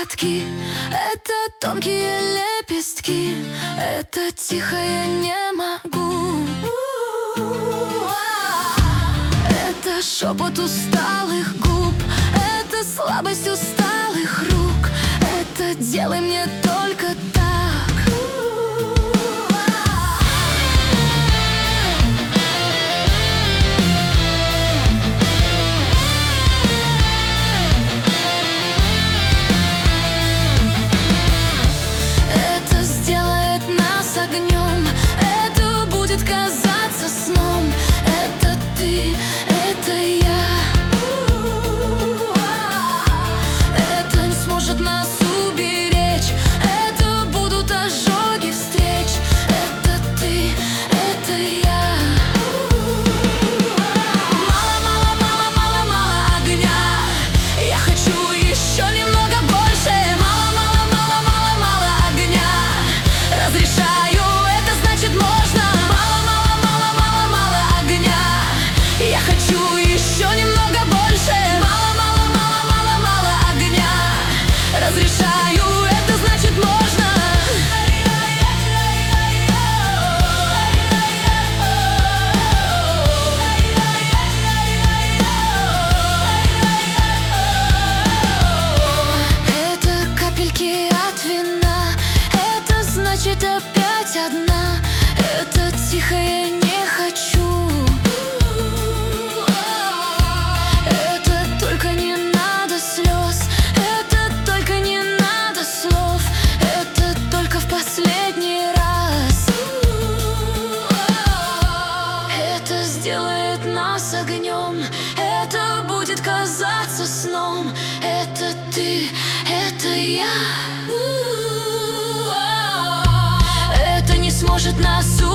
катки, это тонкие лепестки, это тихое не могу. Это шепот усталых губ, это слабость усталых рук, это делай мне только так. Это сделает нас огнем, это будет казаться сном. Это ты, это я. Это не сможет нас уберечь, это будут ожоги встреч. Это ты, это я. Мало, мало, мало, мало, мало огня, я хочу еще немного больше. Мало, мало, мало, мало, мало огня, разрешаю, это значит можно. Мало, мало, мало, мало, мало огня, я хочу еще немного больше. Мало, мало, мало, мало, мало огня, разрешаю, это значит можно. Это капельки от вина, это значит опять одна. Это тихое не хочу. Это только не надо слез, это только не надо слов, это только в последний раз. Это сделает нас огнем, это будет казаться сном. Это ты, это я. Это не сможет нас